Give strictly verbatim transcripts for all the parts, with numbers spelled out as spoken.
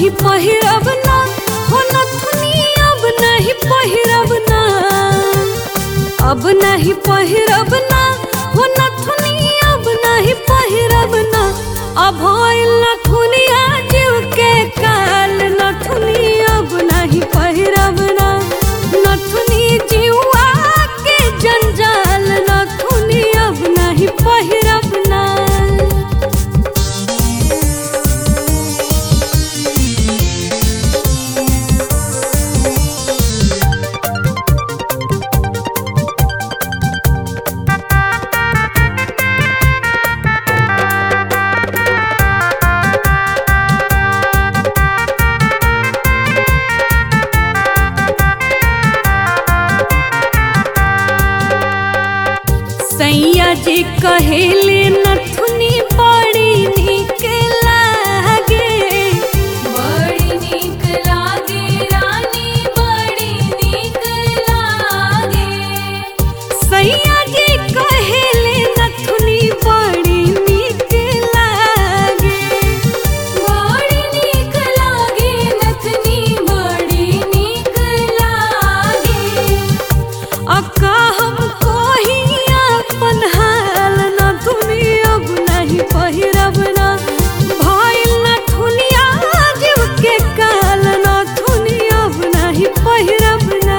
नहीं पहिरब ना हो नथुनी अब नहीं पहिरब ना अब नहीं पहिरब ना हो नथुनी अब नहीं पहिरब ना अब होइल नथुनिया जीव के काल नथुनी अब नहीं पहिरब ना नथुनी जीवा के जंजाल नथुनी अब नहीं पहिरब ना। सैया जी कहेले नथुनी बड़ी नीक लागे बड़ी नीक लागे रानी बड़ी नीक लागे सैया जी कहेले नथुनी बड़ी नीक लागे बड़ी नीक लागे नथुनी बड़ी नीक लागे अका हमको ही अपन हाल नथुनी अब नहीं पहिरब ना भइल नथुनिया जीव के काल नथुनी अब नहीं पहिरब ना।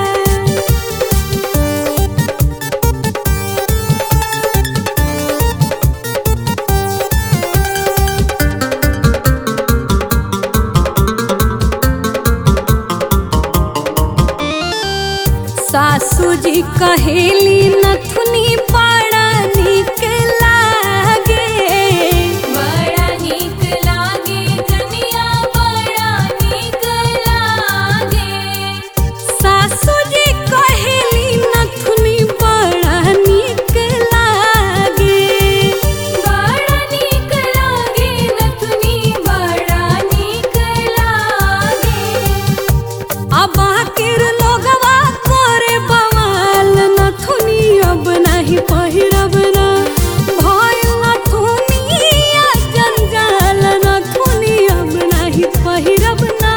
सासू जी कहेली नथुनी बड़ा नीक लागे बड़ा नीक लागे कनिया बड़ा नीक लागे सासू जी कहेली नथुनी बड़ा नीक लागे बड़ा नीक लागे नथुनी बड़ा नीक लागे अब आखिर लोगवा करे बवाल नथुनी अब नहीं पहिरब ना भइल नथुनिया जंजाल नथुनी अब नहीं पहिरब ना।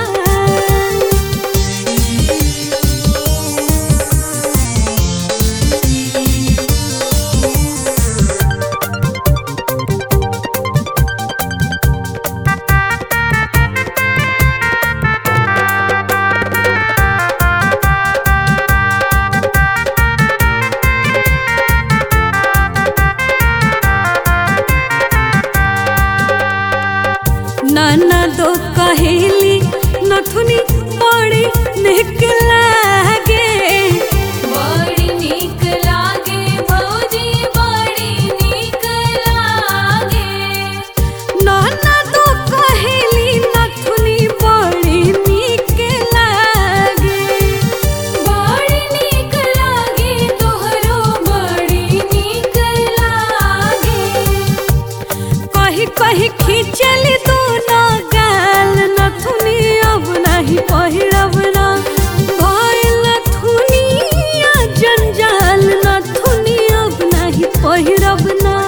ननदो कहेली नथुनी बड़ी नीक लागे बड़ी नीक लागे भौजी बड़ी नीक लागे ननदो कहेली नथुनी बड़ी नीक लागे बड़ी नीक लागे तोहरो बड़ी नीक लागे कही कही खींचली दोनों गाल नथुनी अब नहीं पहिरब ना भइल नथुनिया जंजाल नथुनी अब नहीं पहिरब ना।